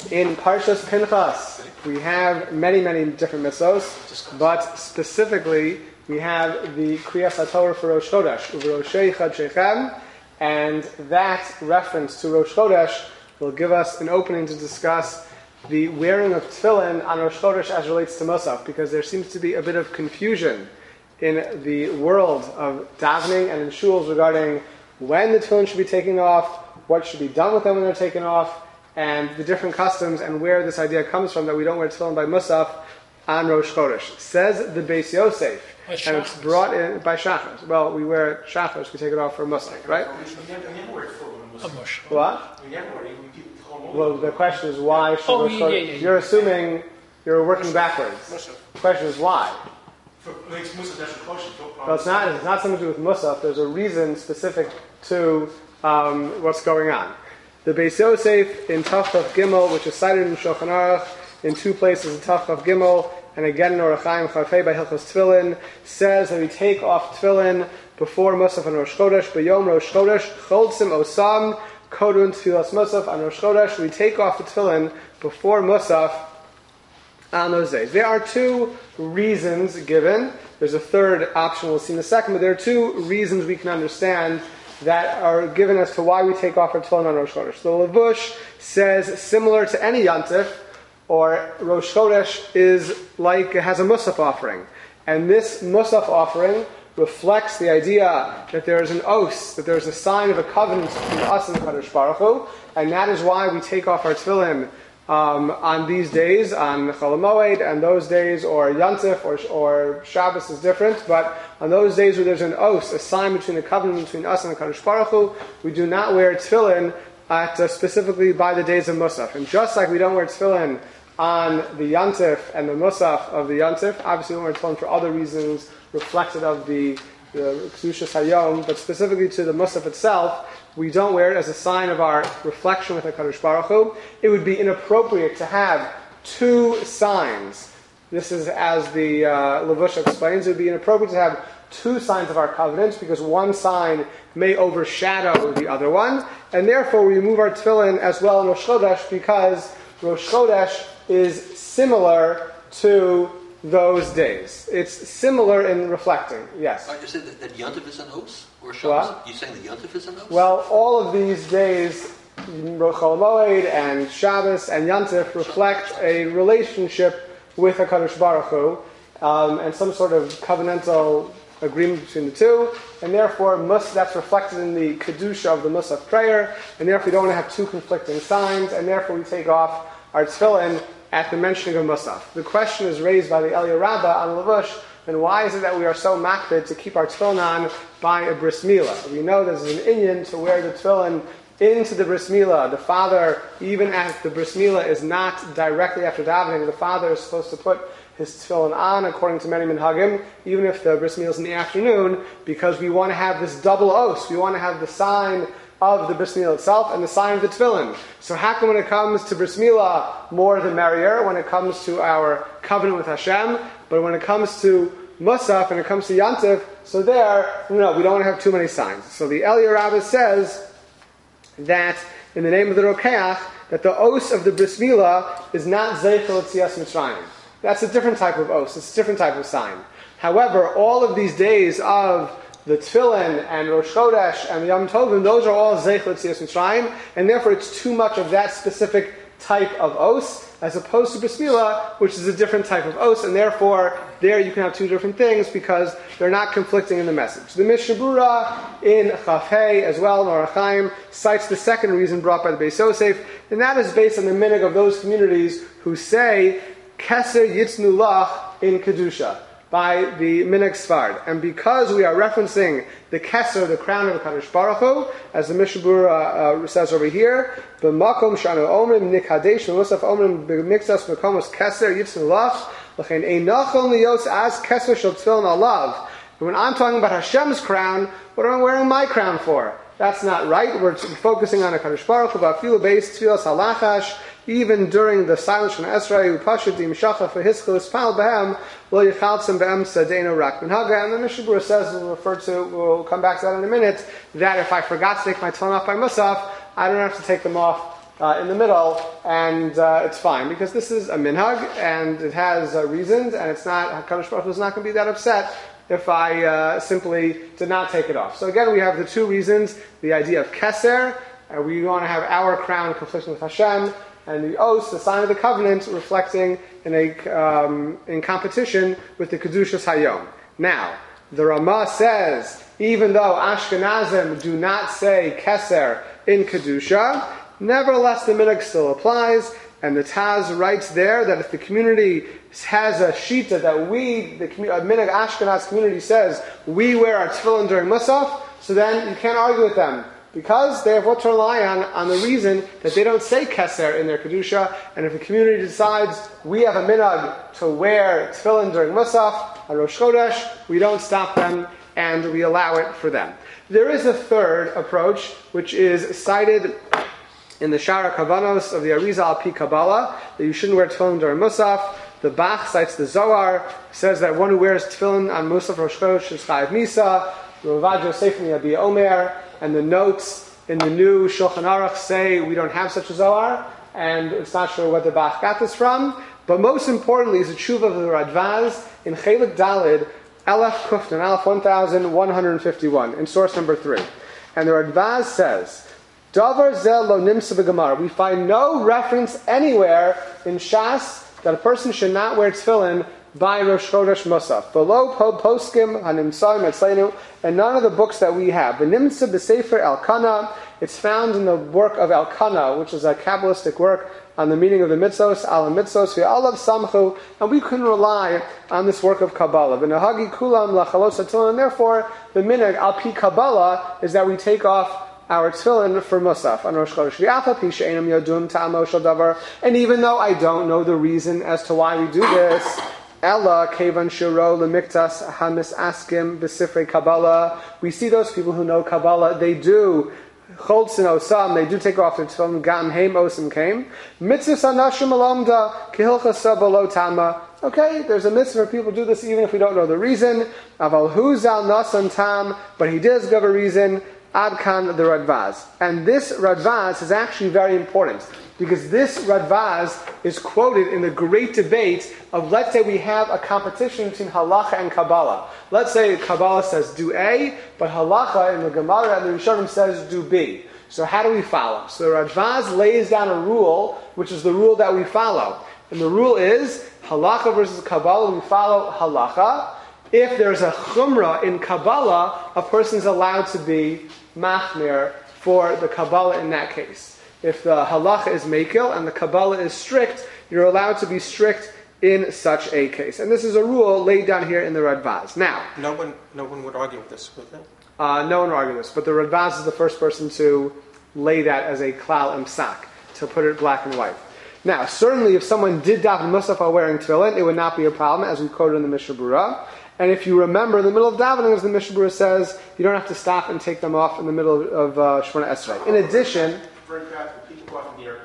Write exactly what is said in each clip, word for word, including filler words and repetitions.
In Parshas Pinchas, we have many, many different mitzvos, but specifically we have the Kriyas HaTorah for Rosh Chodesh, U'v'roshei Chad Shechem, and that reference to Rosh Chodesh will give us an opening to discuss the wearing of tefillin on Rosh Chodesh as relates to Musaf, because there seems to be a bit of confusion in the world of davening and in shuls regarding when the tefillin should be taken off, what should be done with them when they're taken off, and the different customs and where this idea comes from that we don't wear tefillin by Musaf on Rosh Chodesh. Says the Beis Yosef, and it's brought in by Shachar. Well, we wear Shachar, we take it off for Musaf, right? What? Well, the question is why should oh, Rosh yeah, yeah, yeah. You're assuming you're working backwards. The question is why? Well, it's not, it's not something to do with Musaf. There's a reason specific to um, what's going on. The Beis Yosef in Tafchav Gimel, which is cited in Shulchan Aruch in two places in Tafchav Gimel, and again in Orach Chaim Chafei by Hilchos Tefillin, says that we take off tefillin before Musaf and Rosh Chodesh, B'yom Rosh Chodesh, Choltzim Osam, Kodun Tfilas Musaf on Rosh Chodesh. We take off the tefillin before Musaf on those days. There are two reasons given. There's a third option we'll see in a second, but there are two reasons we can understand that are given as to why we take off our tefillin on Rosh Chodesh. The Levush says similar to any yantif, or Rosh Chodesh is like it has a Musaf offering, and this Musaf offering reflects the idea that there is an os, that there is a sign of a covenant between us and the Kadosh Baruch Hu, and that is why we take off our tefillin um, on these days, on Chol Hamoed, and those days, or Yantif, or, or Shabbos is different, but on those days where there's an os, a sign between the covenant between us and the Kadosh Baruch Hu, we do not wear tefillin at, uh, specifically by the days of Musaf. And just like we don't wear tefillin on the Yantif and the Musaf of the Yantif, obviously we don't wear tefillin for other reasons reflected of the the Kedushas Hayom, but specifically to the Musaf itself, we don't wear it as a sign of our reflection with the Kadosh Baruch Hu. It would be inappropriate to have two signs. This is as the uh, Levush explains, it would be inappropriate to have two signs of our covenant, because one sign may overshadow the other one, and therefore we remove our tefillin as well in Rosh Chodesh, because Rosh Chodesh is similar to those days. It's similar in reflecting. Yes. Are you saying that, that Yontif is an os? Or Shabbos? You saying that Yontif is an os? Well, all of these days, Chol Hamoed and Shabbos and Yontif reflect a relationship with HaKadosh Baruch Hu, um, and some sort of covenantal agreement between the two, and therefore mus, that's reflected in the Kedusha of the Musaf prayer, and therefore we don't want to have two conflicting signs, and therefore we take off our tefillin at the mentioning of Musaf. The question is raised by the Eliyah Rabbah on Levush, and why is it that we are so makbid to keep our tefillin on by a bris milah? We know there's an inyan to wear the tefillin into the bris milah. The father, even if the bris milah is not directly after davening, the father is supposed to put his tefillin on, according to many minhagim, even if the bris milah is in the afternoon, because we want to have this double os. We want to have the sign of the bris milah itself and the sign of the tefillin. So how come when it comes to bris milah, more the merrier, when it comes to our covenant with Hashem, but when it comes to Musaf and it comes to Yantif, so there, no, we don't want to have too many signs. So the Eliyah Rabbah says that in the name of the Rokeach, that the os of the bris milah is not Zeichel Yetzias Mitzrayim. That's a different type of os, it's a different type of sign. However, all of these days of the Tefillin and Rosh Chodesh and the Yom Tovim, those are all Zeichel Yetzias Mitzrayim, and therefore it's too much of that specific type of os, as opposed to Bris Milah, which is a different type of os, and therefore there you can have two different things because they're not conflicting in the message. The Mishnah Berurah in Chafei as well, in Orach Chaim, cites the second reason brought by the Beis Yosef, and that is based on the minhag of those communities who say Keser Yitznu Lach in Kedusha, by the Minhag Sfard. And because we are referencing the Keser, the crown of the Kadosh Baruch Hu, as the Mishnah Berurah uh, says over here, B'makom shanu omrim nikhadesh v'musaf omrim b'mikzas mekomos Keser yitznu lach l'chein einachon liyos as Keser shel tefillin alav. When I'm talking about Hashem's crown, what am I wearing my crown for? That's not right. We're focusing on a Kadosh Baruch Hu, b'afilu beis tefillas halachash, even during the silence from Esrei, Upashit Dimshacha for Hiskal Pal Behem, Lo Yichaltzim Behem Sadeno Rak Minhaga, and the Mishnah Berurah says, we'll refer to, we'll come back to that in a minute, that if I forgot to take my tefillin off by Musaf, I don't have to take them off uh, in the middle, and uh, it's fine, because this is a minhag, and it has uh, reasons, and it's not, HaKadosh Baruch Hu is not going to be that upset if I uh, simply did not take it off. So again, we have the two reasons, the idea of keser, uh, we want to have our crown conflicting with Hashem, and the oath, the sign of the covenant, reflecting in a um, in competition with the Kedushas Hayom. Now, the Ramah says, even though Ashkenazim do not say keser in Kedusha, nevertheless the minhag still applies, and the Taz writes there that if the community has a shita that we, the uh, minhag Ashkenaz community says, we wear our tefillin during Musaf, so then you can't argue with them, because they have what to rely on, on the reason that they don't say keser in their Kedusha, and if the community decides we have a minhag to wear tefillin during Musaf, on Rosh Chodesh, we don't stop them, and we allow it for them. There is a third approach, which is cited in the Shara Kavanos of the Arizal Al Pi Kabbalah, that you shouldn't wear tefillin during Musaf. The Bach cites the Zohar, says that one who wears tefillin on Musaf Rosh Chodesh is Chayav Misa. Ravad Yosef Yabi Omer, and the notes in the new Shulchan Aruch say we don't have such a Zohar, and it's not sure where the Bach got this from. But most importantly is a tshuva of the Radvaz in Chelik Dalid, Elef Kuftan, Elef one thousand one hundred fifty-one, in source number three. And the Radvaz says, Davar zel lo nimsa b'gemara. We find no reference anywhere in Shas that a person should not wear tefillin by Rosh Chodesh Musaf. Below po poskim hanimsaim etzleinu, and none of the books that we have. The nimsa b'sefer Elkanah. It's found in the work of Elkanah, which is a Kabbalistic work on the meaning of the mitzvos, ala mitzvos ve'alav samchu, and we can rely on this work of Kabbalah. V'nahagi kulam lachalos tefillin, and therefore the minhag al pi Kabbalah is that we take off our tefillin for Musaf on Rosh Chodesh. And even though I don't know the reason as to why we do this, Ella kevan shiro lemiktas hamis askim b'sifrei Kabbalah, we see those people who know Kabbalah, they do Cholzin osam, they do take off their tefillin, gam heim osim came. Mitzvah anashim alomda, kihilcha sabalo tama. Okay, there's a mitzvah for people to do this even if we don't know the reason. Aval huzal nasan tam, but he does give a reason. Adkan the Radvaz. And this Radvaz is actually very important, because this Radvaz is quoted in the great debate of, let's say we have a competition between Halacha and Kabbalah. Let's say Kabbalah says do A, but Halacha in the Gemara and the Rishonim says do B. So how do we follow? So the Radvaz lays down a rule, which is the rule that we follow. And the rule is, Halacha versus Kabbalah, we follow Halacha. If there's a chumrah in Kabbalah, a person is allowed to be machmir for the Kabbalah in that case. If the halacha is mekil and the Kabbalah is strict, you're allowed to be strict in such a case. And this is a rule laid down here in the Radvaz. Now, no one, no one would argue with this, would they? Uh, no one would argue this, but the Radvaz is the first person to lay that as a klal imsak, to put it black and white. Now, certainly if someone did daven musaf while wearing tefillin, it would not be a problem, as we quoted in the Mishnah Berurah. And if you remember, in the middle of davening, as the Mishnah Berurah says, you don't have to stop and take them off in the middle of uh, Shemona Esrei. In addition, for example, people often here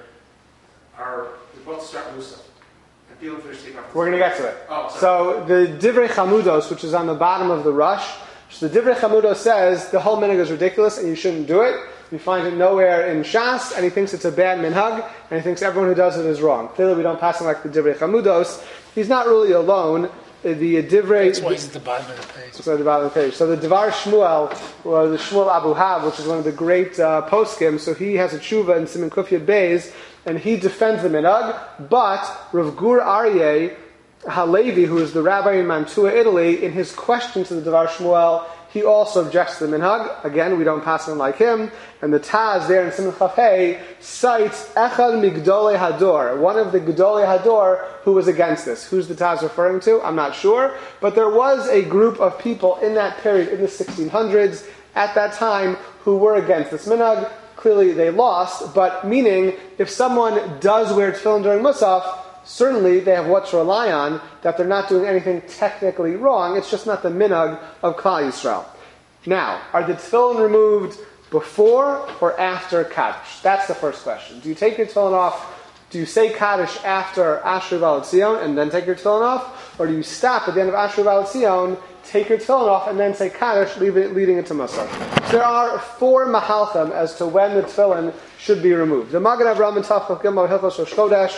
are we both start musaf, and people finish taking off. We're going to get to it. Oh, so the Divrei Chamudos, which is on the bottom of the Rush, so the Divrei Chamudos says the whole minhag is ridiculous and you shouldn't do it. You find it nowhere in Shas, and he thinks it's a bad minhag, and he thinks everyone who does it is wrong. Clearly, we don't pass him like the Divrei Chamudos. He's not really alone. The Divrei. That's why he's at the bottom of the page. It's at the bottom of the page. So the Devar Shmuel, or the Shmuel Abu Hab, which is one of the great uh, poskim, so he has a tshuva in Siman Kuf Yud Beis, and he defends the minhag. But Rav Gur Aryeh Halevi, who is the rabbi in Mantua, Italy, in his question to the Devar Shmuel, he also objects to the minhag. Again, we don't pass him like him. And the Taz there in Siman Chafei cites Echad Migdolei Hador, one of the Gdolei Hador who was against this. Who's the Taz referring to? I'm not sure. But there was a group of people in that period, in the sixteen hundreds, at that time, who were against this minhag. Clearly they lost, but meaning, if someone does wear tefillin during Musaf, certainly they have what to rely on, that they're not doing anything technically wrong. It's just not the minhag of Klal Yisrael. Now, are the tefillin removed before or after Kaddish? That's the first question. Do you take your tefillin off? Do you say Kaddish after Asher V'al Tzion and then take your tefillin off? or do you stop at the end of Asher V'Al take your tefillin off, and then say Kaddish, leading it to Musaf? So there are four mahalchim as to when the tefillin should be removed. The Magen Avraham and Tafchach Gimel Hilchos Rosh Chodesh.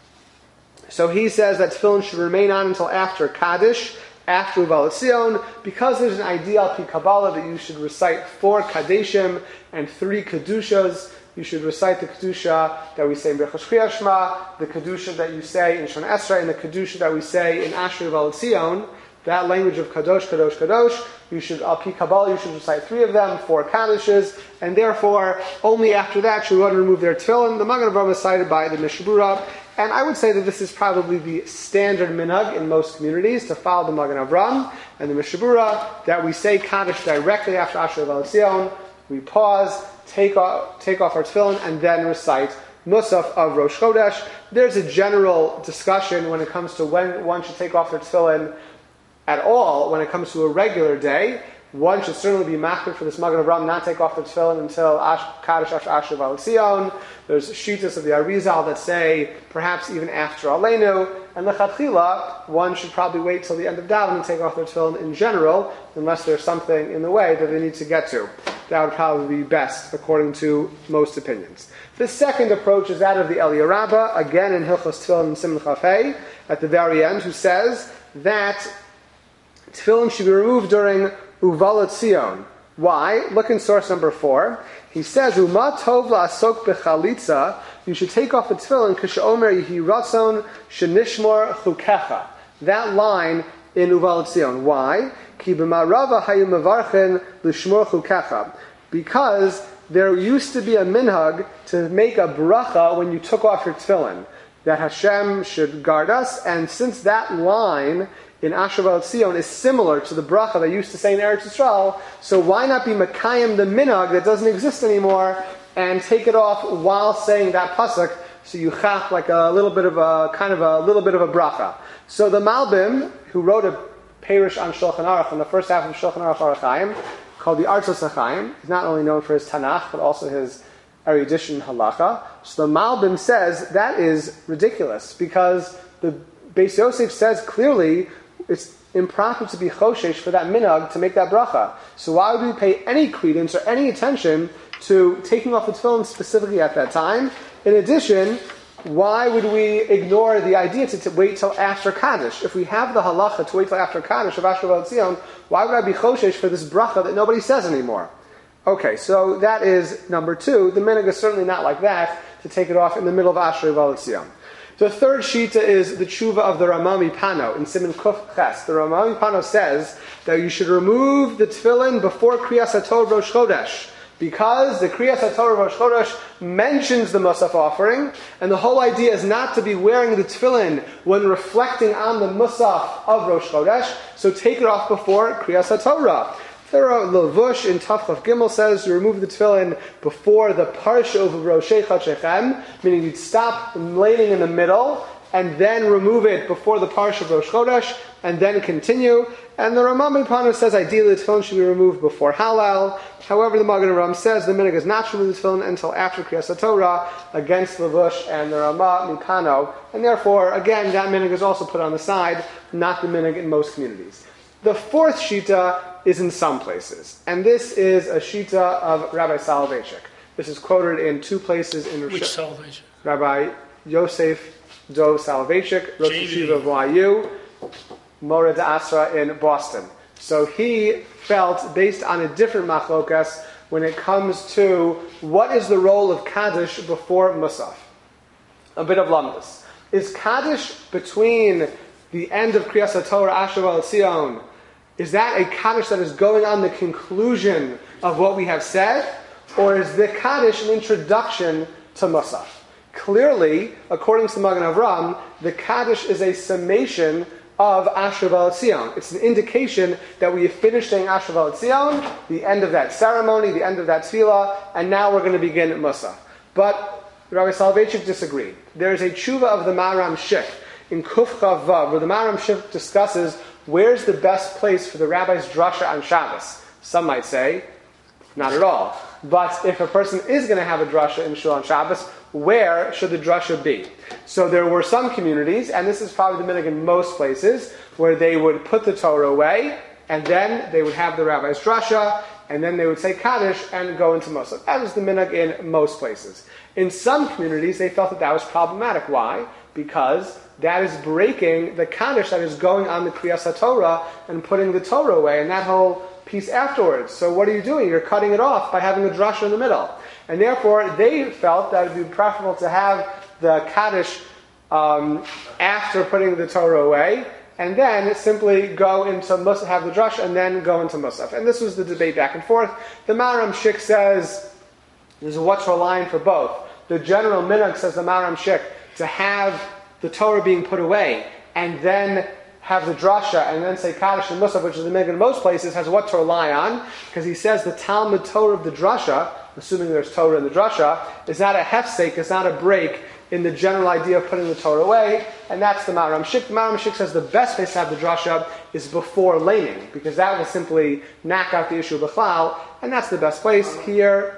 So he says that tefillin should remain on until after Kaddish, after Uval Tzion, because there's an ideal pi Kabbalah that you should recite four Kadeshim and three Kedushas. You should recite the Kedusha that we say in Birchas Kriyas Shema, the Kedusha that you say in Shon Esrei, and the Kedusha that we say in Ashrei Uval Tzion. That language of Kadosh, Kadosh, Kadosh, you should, al pi Kabbalah, you should recite three of them, four Kaddishes, and therefore, only after that should one remove their tefillin. The Magen Avraham is cited by the Mishnah Berurah, and I would say that this is probably the standard minhag in most communities, to follow the Magen Avraham and the Mishnah Berurah, that we say Kaddish directly after Ashrei Uval Tzion, we pause, take off, take off our tefillin, and then recite Musaf of Rosh Chodesh. There's a general discussion when it comes to when one should take off their tefillin at all. When it comes to a regular day, one should certainly be makbid for this Magen Avraham not take off the tefillin until Ash, Kaddish after Asher Uval Tzion. There's shittas of the Arizal that say perhaps even after Aleinu, and lechatchila one should probably wait till the end of daven and take off their tefillin in general, unless there's something in the way that they need to get to. That would probably be best according to most opinions. The second approach is that of the Eliyah Rabbah, again in Hilchos Tefillin and Siman Chaf Hei, at the very end, who says that tefillin should be removed during Uval Tzion. Why? Look in source number four. He says, Uma tov la'asok b'chalitza, you should take off the tefillin, k'she'omer yihi ratzon shenishmor chukecha. That line in Uval Tzion. Why? Ki b'ma'rava hayu mevarchen l'shmor chukecha. Because there used to be a minhag to make a bracha when you took off your tefillin, that Hashem should guard us, and since that line in Asher Uval Tzion is similar to the bracha they used to say in Eretz Yisrael, so why not be Makayim the minhag that doesn't exist anymore and take it off while saying that pasuk, so you chap like a little bit of a kind of a little bit of a bracha. So the Malbim, who wrote a Perish on Shulchan Aruch in the first half of Shulchan Aruch Orach Chaim, called the Artzos HaChaim, he's not only known for his Tanakh but also his erudition halacha. So the Malbim says that is ridiculous because the Beis Yosef says clearly it's improper to be choshesh for that minhag to make that bracha. So why would we pay any credence or any attention to taking off the tefillin specifically at that time? In addition, why would we ignore the idea to, to wait till after Kaddish? If we have the halacha to wait till after Kaddish of Asher Uval Tzion, why would I be choshesh for this bracha that nobody says anymore? Okay, so that is number two. The minhag is certainly not like that, to take it off in the middle of Asher Uval Tzion. The third shita is the tshuva of the Rama MiPano in Siman Kuf Ches. The Rama MiPano says that you should remove the tefillin before Kriyas HaTorah Rosh Chodesh, because the Kriyas HaTorah Rosh Chodesh mentions the Musaf offering, and the whole idea is not to be wearing the tefillin when reflecting on the Musaf of Rosh Chodesh, so take it off before Kriyas HaTorah. Levush in Tafchaf Gimel says you remove the tefillin before the parsha of Roshei Chadshechem, meaning you'd stop laying in the middle and then remove it before the parsha of Rosh Chodesh and then continue. And the Rama MiPano says ideally the tefillin should be removed before Halal. However, the Magen Avraham says the minhag is not to remove the tefillin until after Kriyas HaTorah against Levush and the Rama MiPano, and therefore, again, that minhag is also put on the side, not the minhag in most communities. The fourth shita is in some places, and this is a shita of Rabbi Soloveitchik. This is quoted in two places in Which Soloveitchik? Rabbi Yosef Do Soloveitchik, Rosh Yeshiva of Y U, Moreh D'Asra in Boston. So he felt, based on a different machlokas, when it comes to what is the role of Kaddish before Musaf. A bit of lamdas. Is Kaddish between the end of Kriyas HaTorah, Asher Uval Tzion, is that a Kaddish that is going on the conclusion of what we have said? Or is the Kaddish an introduction to Musaf? Clearly, according to the Magen Avraham, the Kaddish is a summation of Asher Uval Tzion. It's an indication that we have finished saying Asher Uval Tzion, the end of that ceremony, the end of that tefillah, and now we're going to begin at Musaf. But Rabbi Soloveitchik disagreed. There is a tshuva of the Maram Shik in Kuf Chav Vav, where the Maram Shik discusses where's the best place for the rabbi's drasha on Shabbos. Some might say, not at all. But if a person is going to have a drasha in Shul on Shabbos, where should the drasha be? So there were some communities, and this is probably the minhag in most places, where they would put the Torah away, and then they would have the rabbi's drasha, and then they would say Kaddish and go into Musaf. That was the minhag in most places. In some communities, they felt that that was problematic. Why? Because that is breaking the Kaddish that is going on the Kriyas HaTorah and putting the Torah away, and that whole piece afterwards. So what are you doing? You're cutting it off by having a drasha in the middle. And therefore, they felt that it would be preferable to have the Kaddish um, after putting the Torah away, and then simply go into Musaf, have the drasha, and then go into Musaf. And this was the debate back and forth. The Maharam Shik says, there's a what's her line for both. The general minhag, says the Maharam Shik, to have the Torah being put away, and then have the drasha, and then say Kaddish and Musaf, which is the minhag in most places, has what to rely on, because he says the Talmud Torah of the drasha, assuming there's Torah in the drasha, is not a hefsek, it's not a break in the general idea of putting the Torah away, and that's the Maharam Shik. The Maharam Shik says the best place to have the drasha is before laning, because that will simply knock out the issue of Bechlal, and that's the best place. Here,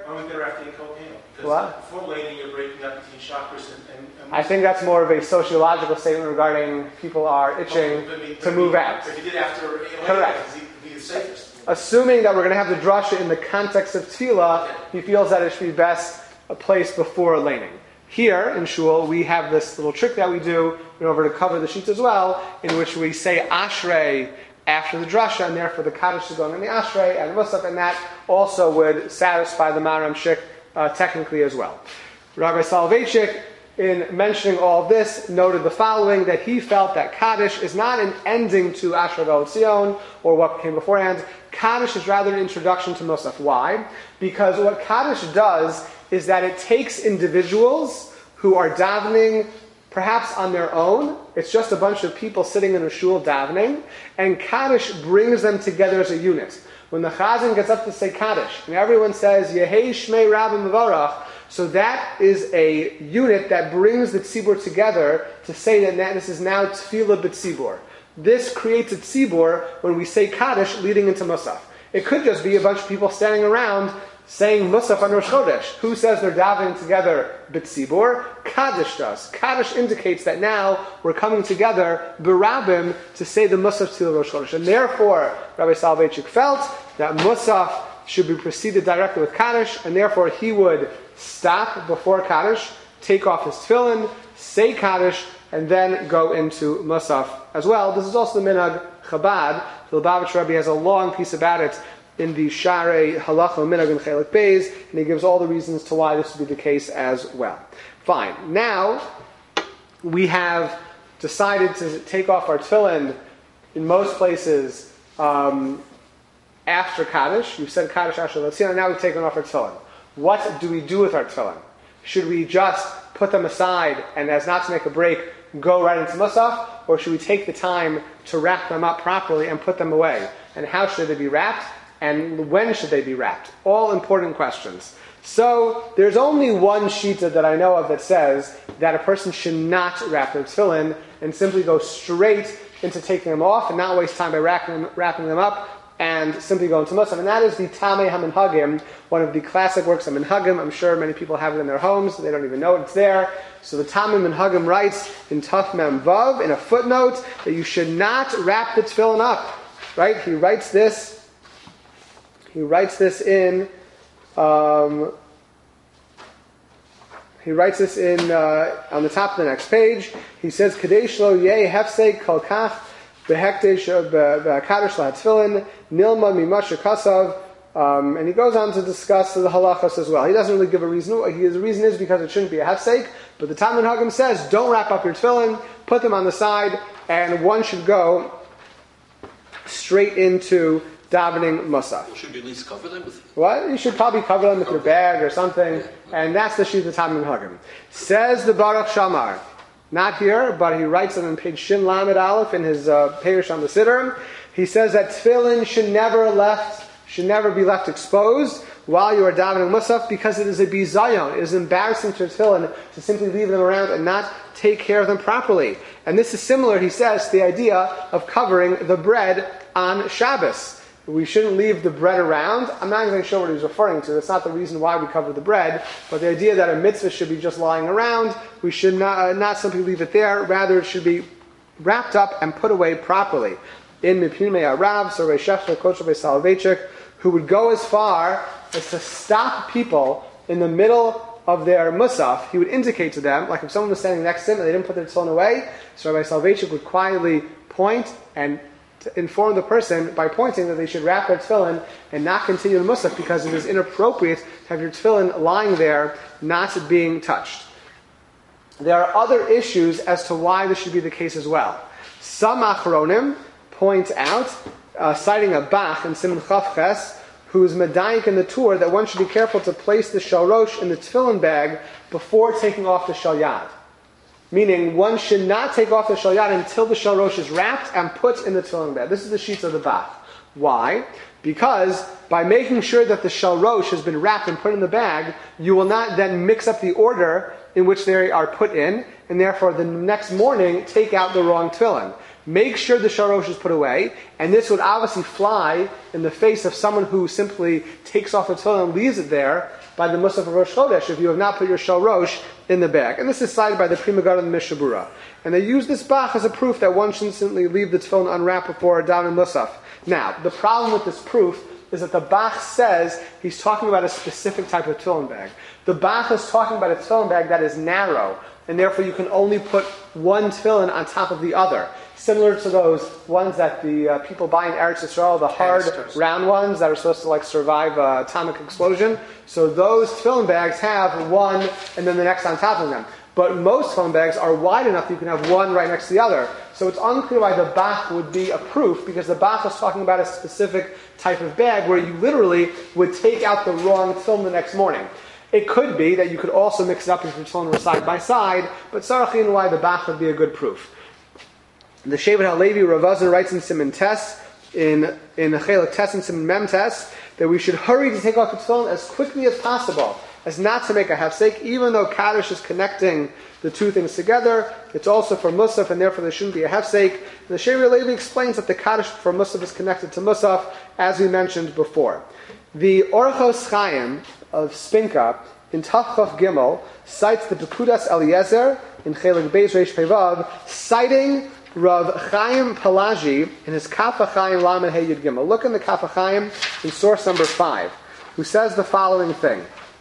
what? Before laning, you're breaking up between chakras and, and, and I think that's more of a sociological statement regarding people are itching to move out. If you did after laning, correct. it would be the safest. Assuming that we're going to have the drasha in the context of tefillah, he feels that it should be best a place before laning. Here in Shul, we have this little trick that we do in order to cover the sheets as well, in which we say Ashrei after the drasha, and therefore the Kaddish is going in the Ashrei and Musaf, and that also would satisfy the Maharam Shik uh, technically as well. Rabbi Soloveitchik, in mentioning all of this, noted the following, that he felt that Kaddish is not an ending to Ashrei V'Otzion, or what came beforehand. Kaddish is rather an introduction to Musaf. Why? Because what Kaddish does is that it takes individuals who are davening perhaps on their own. It's just a bunch of people sitting in a shul davening, and Kaddish brings them together as a unit. When the Chazan gets up to say Kaddish, and everyone says, Yehei Shmei Rabbi Mevarach, so that is a unit that brings the tzibur together to say that this is now tefillah b'tzibur. This creates a tzibur when we say Kaddish leading into Musaf. It could just be a bunch of people standing around saying Musaf on Rosh Chodesh. Who says they're davening together b'tzibur? Kaddish does. Kaddish indicates that now we're coming together b'rabim to say the Musaf till Rosh Chodesh. And therefore, Rabbi Soloveitchik felt that Musaf should be preceded directly with Kaddish, and therefore he would stop before Kaddish, take off his tefillin, say Kaddish, and then go into Musaf as well. This is also the minhag Chabad. The Lubavitch Rebbe has a long piece about it in the Sharei Halacha Minhag in Chelik Beis, and he gives all the reasons to why this would be the case as well. Fine. Now, we have decided to take off our tefillin in most places um, after Kaddish. You've said Kaddish Asher L'Tzion, and now we've taken off our tefillin. What do we do with our tefillin? Should we just put them aside and, as not to make a break, go right into Musaf, or should we take the time to wrap them up properly and put them away? And how should they be wrapped? And when should they be wrapped? All important questions. So, there's only one shita that I know of that says that a person should not wrap their tefillin and simply go straight into taking them off and not waste time by wrapping them, wrapping them up and simply go into Musaf. And that is the Tamei HaMinhagim, one of the classic works of Minhagim. I'm sure many people have it in their homes. They don't even know it's there. So the Tamei Minhagim writes in Taf Mem Vav, in a footnote, that you should not wrap the tefillin up. Right? He writes this. He writes this in. Um, he writes this in uh, on the top of the next page. He says, "Kadesh lo yeh hefsek kol kach behekdesh b'kadosh lahatfilin nilma mimasha kasav." Um, and he goes on to discuss the halachas as well. He doesn't really give a reason. His reason is because it shouldn't be a hefsek. But the Talmud Hagam says, don't wrap up your tefillin, put them on the side, and one should go straight into davening Musaf. Should you at least cover them with? What? You should probably cover them with your bag or something. And that's the sheet of the Talmud Hagam. Says the Baruch Shamar. Not here, but he writes it on page Shin Lamed Aleph in his uh, Perush on the Siddur. He says that tefillin should never left, should never be left exposed while you are davening Musaf, because it is a bizayon. It is embarrassing to tefillin to simply leave them around and not take care of them properly. And this is similar, he says, to the idea of covering the bread on Shabbos. we shouldn't leave the bread around. I'm not even sure what he's referring to. That's not the reason why we cover the bread, but the idea that a mitzvah should be just lying around, we should not, uh, not simply leave it there. Rather, it should be wrapped up and put away properly. In Mipnei Arav, so Reishach Kosher Soloveitchik, who would go as far as to stop people in the middle of their musaf. He would indicate to them, like if someone was standing next to him and they didn't put their tefillin away, so Rabbi Soloveitchik would quietly point and to inform the person by pointing that they should wrap their tefillin and not continue the musaf because it is inappropriate to have your tefillin lying there, not being touched. There are other issues as to why this should be the case as well. Some achronim point out, uh, citing a Bach in Siman Chaf Ches, who is medayik in the tour, that one should be careful to place the shalrosh in the tefillin bag before taking off the shalyad. Meaning, one should not take off the shalyad until the shalrosh is wrapped and put in the tefillin bag. This is the sheets of the Bach. Why? Because by making sure that the shalrosh has been wrapped and put in the bag, you will not then mix up the order in which they are put in, and therefore the next morning take out the wrong tefillin. Make sure the shalrosh is put away, and this would obviously fly in the face of someone who simply takes off the tefillin and leaves it there by the Musaf of Rosh Chodesh if you have not put your shalrosh in the bag. And this is cited by the Pri Megadim and the Mishabura. And they use this Bach as a proof that one shouldn't simply leave the tefillin unwrapped before down in Musaf. Now, the problem with this proof is that the Bach says he's talking about a specific type of tefillin bag. The Bach is talking about a tefillin bag that is narrow, and therefore you can only put one tefillin on top of the other. Similar to those ones that the uh, people buy in Eretz Yisrael, the hard, Canisters. round ones that are supposed to like survive uh, atomic explosion. So those tefillin bags have one and then the next on top of them. But most tefillin bags are wide enough that you can have one right next to the other. So it's unclear why the Bach would be a proof, because the Bach is talking about a specific type of bag where you literally would take out the wrong tefillin the next morning. It could be that you could also mix it up if your tefillin were side by side, but Sarachin, why the Bach would be a good proof. The Shevet HaLevi Rav Azar writes in Siman Tes, in in Chelik Tes and Siman Mem Tes, that we should hurry to take off the tefillin as quickly as possible, as not to make a hefsek, even though Kaddish is connecting the two things together. It's also for Musaf, and therefore there shouldn't be a hefsek. The Shevet HaLevi explains that the Kaddish for Musaf is connected to Musaf, as we mentioned before. The Orchos Chaim of Spinka in Tafchaf Gimel cites the Pekudas Eliezer in Chelik Beis Reish Pevav, citing Rav Chaim Pelagi in his Kaf HaChaim Lamed Hey Yud Gimel. Look in the Kaf HaChaim in source number five, who says the following thing.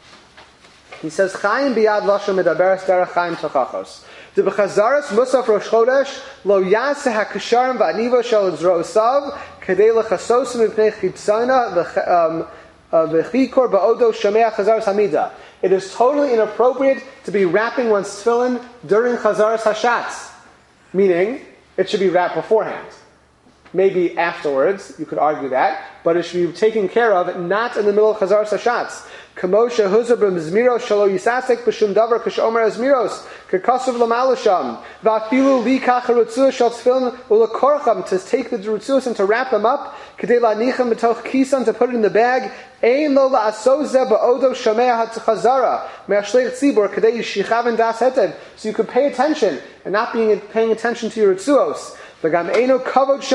He says, Chaim biyad lashon medaberes derech Chaim tachachos. The bechazaras musaf rosh chodesh lo yaseh hakasharim va'anivo shel zrosav kadei lechasosim mipnei chitzana v'chikor ba'odo shameach chazaras hamida. It is totally inappropriate to be wrapping one's tefillin during chazaras hashatz, meaning it should be wrapped beforehand. Maybe afterwards, you could argue that, but it should be taken care of, not in the middle of Chazaras Hashatz. Kamosha huzar b'mizmiros shalo yisasek b'shum davar k'shomer azmiros k'kasav l'malasham v'afilu likach harutzua shal tefillin u'lekorcham, to take the rutzuas and to wrap them up k'dei la'nicham b'toch kisan, to put it in the bag. Ein lo la'asozeh ba'odo shamei ha'chazara me'ashlech tzibor k'dei yishichav das hetev. So you could pay attention and not being paying attention to your rutzuos. It is not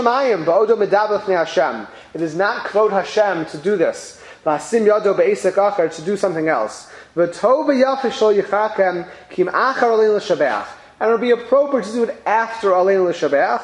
kvod Hashem to do this. To do something else. And it would be appropriate to do it after Aleinu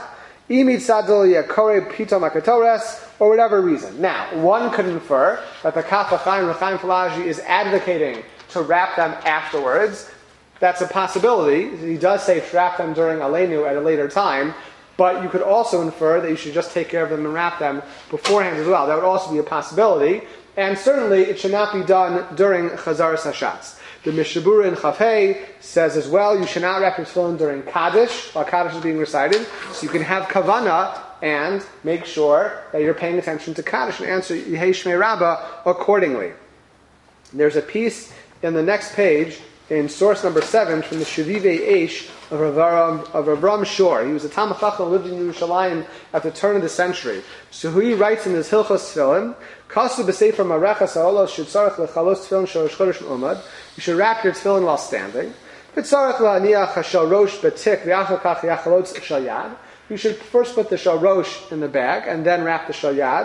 L'Shabeach, or whatever reason. Now, one could infer that the Kaf HaChaim Chaim Pelagi is advocating to wrap them afterwards. That's a possibility. He does say to wrap them during Aleinu at a later time. But you could also infer that you should just take care of them and wrap them beforehand as well. That would also be a possibility. And certainly it should not be done during Chazaras Hashatz. The Mishabura in Chafei says as well, you should not wrap your tefillin during Kaddish, while Kaddish is being recited. So you can have Kavanah and make sure that you're paying attention to Kaddish and answer Yehei Shmei Rabbah accordingly. There's a piece in the next page in source number seven from the Shavivei Eish of Rav Avram Shor. He was a Talmid Chacham who lived in Yerushalayim at the turn of the century. So he writes in his Hilchos Tefillin, Kasu b'sefer marechas ha'olos shetzarech lechalos tefillin shel Rosh Chodesh me'umad. You should wrap your tefillin while standing. V'tzarech la'aniach ha'shal rosh b'tik v'achar kach yachalotz shal yad. You should first put the shal rosh in the bag and then wrap the shal yad.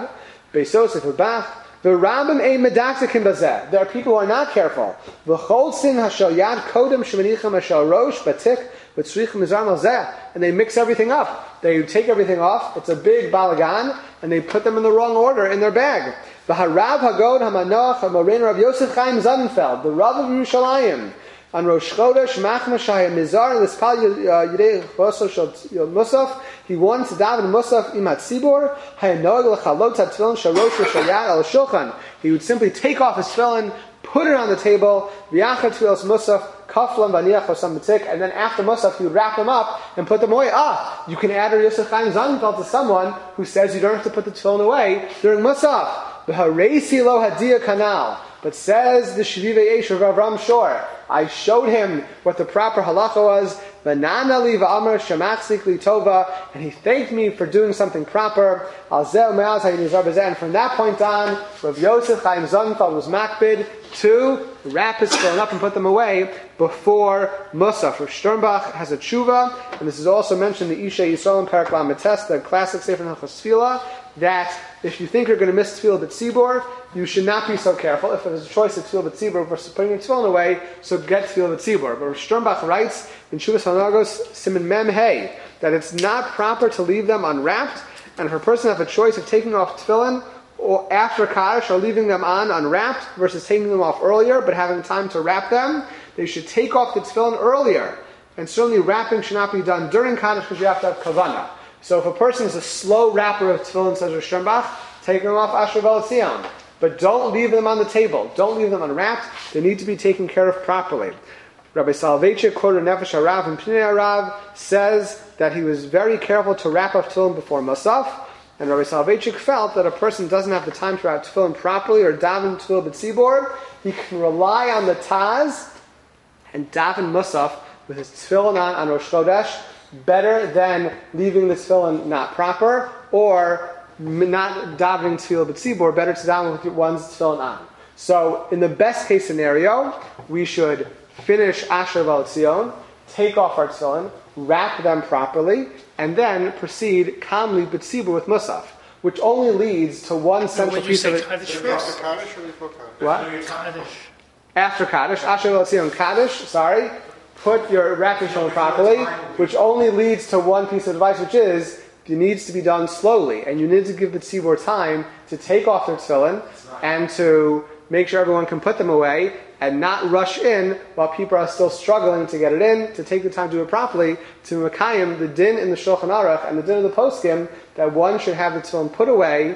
Beis Yosef Bach. The Rabbim a medaktikim bazeh. There are people who are not careful. V'chol sin hashal yad kodem shemanicham hashal rosh batik v'tzrichim mizar malzeh. And they mix everything up. They take everything off. It's a big balagan, and they put them in the wrong order in their bag. V'harav hagod hamanoch hamorin Rav Yosef Chaim Zadenfeld, the Rav of Yerushalayim, on Rosh Chodesh Machma Shaya Mizar Lispal Yidei Choso Shel Musaf. He wanted to daven Musaf Imat Tzibor Hayanoeg Lechalot Tefillin Sharosh Shayad Al Shulchan. He would simply take off his tefillin, put it on the table, V'yachad Tefillos Musaf Kaflam Vaniach Osam B'Tik, and then after Musaf he would wrap them up and put them away. Ah, you can add a Yosef Chaim Zadenfeld to someone who says you don't have to put the tefillin away during Musaf. V'hareisi Lo Hadia Kanal. But says the Shvivei Eish of Avram Shor, I showed him what the proper halacha was, V'nana li v'amar shemachzik li tova, and he thanked me for doing something proper. Al zeh u'me'az ha'yinizar b'zeh. And from that point on, Rav Yosef Chaim Zadenfeld was makbid to wrap his tefillin up and put them away before Musaf. Rav Sternbach has a tshuva, and this is also mentioned in the Isha Yisrael Perak Lametes, the classic Sefer Hilchos Tefillah, that if you think you're going to miss Tefillah B'Tzibor, you should not be so careful. If there's a choice of Tefillah B'Tzibor versus putting your tefillin away, so get Tefillah B'Tzibor. But Rav Sternbach writes in Shuvas Hanagos Siman Mem Hey that it's not proper to leave them unwrapped, and if a person has a choice of taking off tefillin or after Kaddish or leaving them on unwrapped versus taking them off earlier but having time to wrap them, they should take off the tefillin earlier. And certainly wrapping should not be done during Kaddish because you have to have kavanah. So if a person is a slow wrapper of tefillin, says Rav Sternbach, take them off Asher Ve'Tzion. But don't leave them on the table. Don't leave them unwrapped. They need to be taken care of properly. Rabbi Soloveitchik, quoted Nefesh Harav and Pnei Harav, says that he was very careful to wrap up tefillin before Musaf. And Rabbi Soloveitchik felt that a person doesn't have the time to wrap tefillin properly or daven tefillin b'tzibor. He can rely on the Taz and daven Musaf with his tefillin on on Rosh Chodesh better than leaving the tefillin not proper or not davening tefillah b'tzibor, better to daven with one's tefillin on. So, in the best case scenario, we should finish Asher Ve'Tzion, take off our tefillin, wrap them properly, and then proceed calmly b'tzibor with Musaf, which only leads to one central piece of it. Kaddish first? Kaddish or before Kaddish? What? Kaddish. After Kaddish, Asher Ve'Tzion Kaddish, sorry, put your wrapping tefillin properly, which only leads to one piece of advice, which is, it needs to be done slowly, and you need to give the tzibor time to take off their tefillin and to make sure everyone can put them away and not rush in while people are still struggling to get it in, to take the time to do it properly, to mekayim the din in the Shulchan Aruch and the din of the poskim that one should have the tefillin put away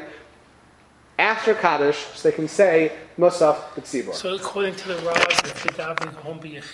after Kaddish so they can say Musaf B'Tzibor. So according to the Rav, if you're davening home,